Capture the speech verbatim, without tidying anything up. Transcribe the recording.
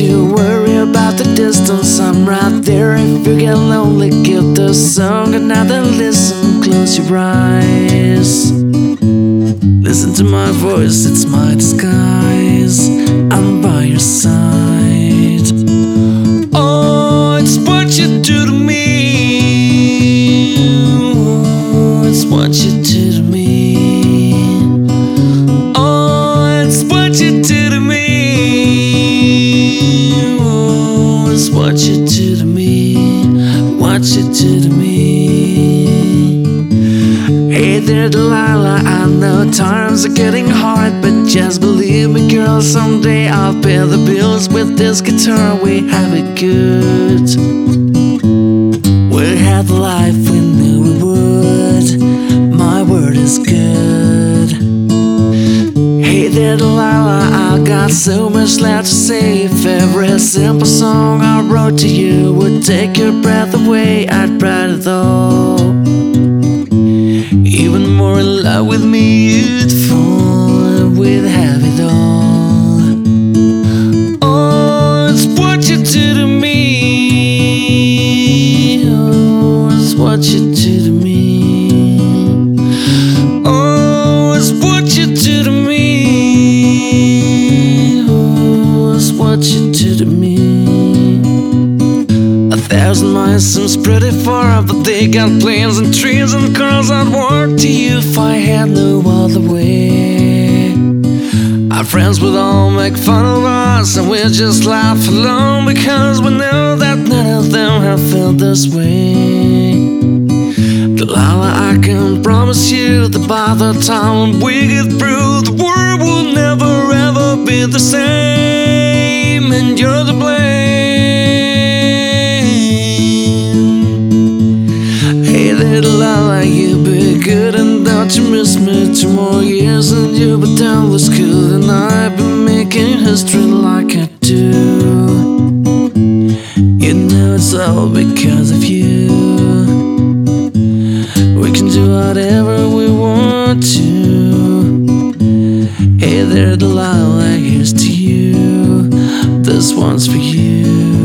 you worry about the distance. I'm right there if you get lonely. Give the song another listen. Close your eyes. Listen to my voice, it's my disguise. I'm by your side. Oh, it's what you do to me. Oh, it's what you do to me. Oh, it's what you do to me. Oh, it's what you do to me. What you do to me. Hey there, Delilah, I know times are getting hard, but just believe me, girl, someday I'll pay the bills with this guitar. We have it good. We had the life we knew we would. My word is good. Hey there, Delilah, I got so much left to say. If every simple song I wrote to you would take your breath away, I'd write it all. Even more in love with me, you'd fall. We'd have it all. Oh, it's what you do to me. Oh, it's what you do to me. Oh, it's what you do to me. Oh, it's what you do to me. A thousand miles seems pretty far, but they got planes and trees and cars. I'd walk to you if I had no other way. Our friends would all make fun of us, and we'd just laugh along, because we know that none of them have felt this way. Delilah, I can promise you that by the time we get through, the world will never ever be the same, and you're to blame. Delilah, you be good and don't you miss me. Two more years and you'll be done with school, and I've been making history like I do. You know it's all because of you. We can do whatever we want to. Hey there, Delilah, here's to you. This one's for you.